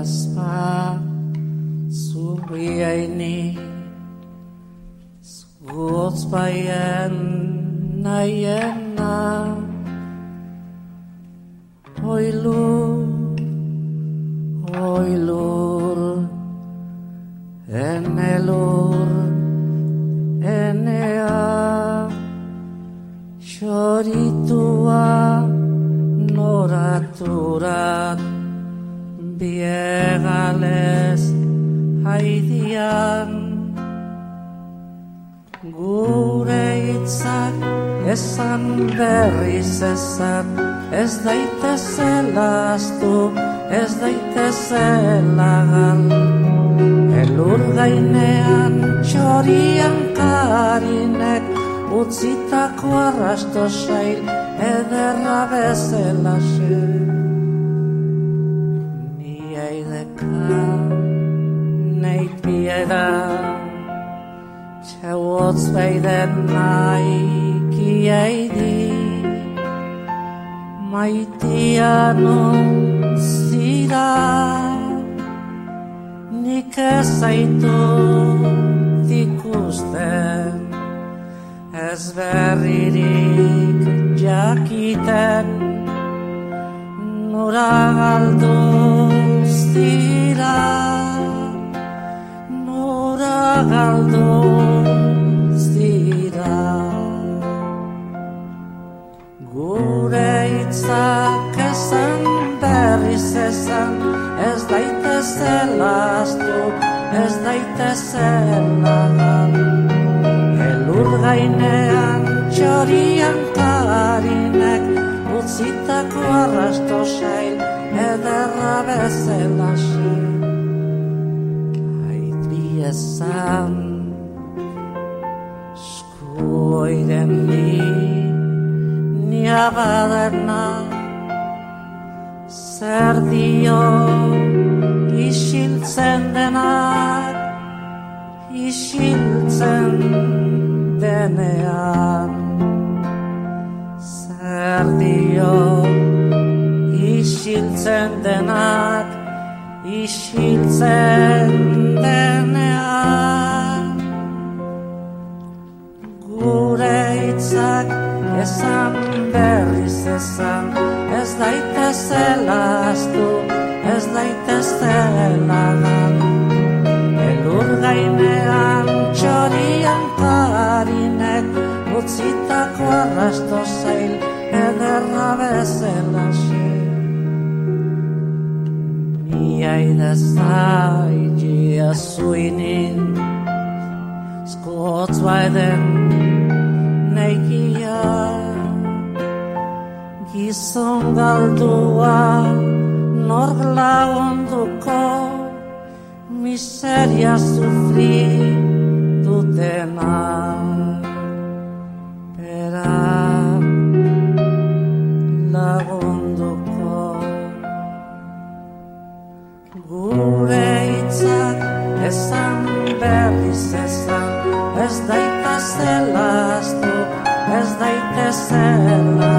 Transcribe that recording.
ezpa zuriaini zuotz baien nahiena oilur enelur enea txoritua noraturat biegales haidian gure hitzak esan berriz esan ez daitezela astu ez daitezela gal elur gainean txorian karinek utzitako arrasto sail ederra bezala xe niaideka neit bieda txauotz beiden naikiaidi maitian onzira nik ezaitut ikusten ez berririk jakiten nora galduz dira nora galduz dira gure hitzak esan berriz esan ez daitezela astu ez daitezela gal elur gainean txorian karinek utzitako arrasto sail ederra bezala xe ait biezan skuoiden ni abadena zer dio isiltzen denak isiltzen denean zer dio isiltzen denak isiltzen denean gure hitzak esan berriz esan ez daitezela astu ez daitezela gal elur gainean txorian karinek utzitako arrasto zail ederra bezala xe niaida zaitia zuinin skuotz baiden neikia gizon galdua nork lagunduko miseria sufri dutena berak lagunduko gure hitzak esan berriz esan ez daitezela astu ez daitezela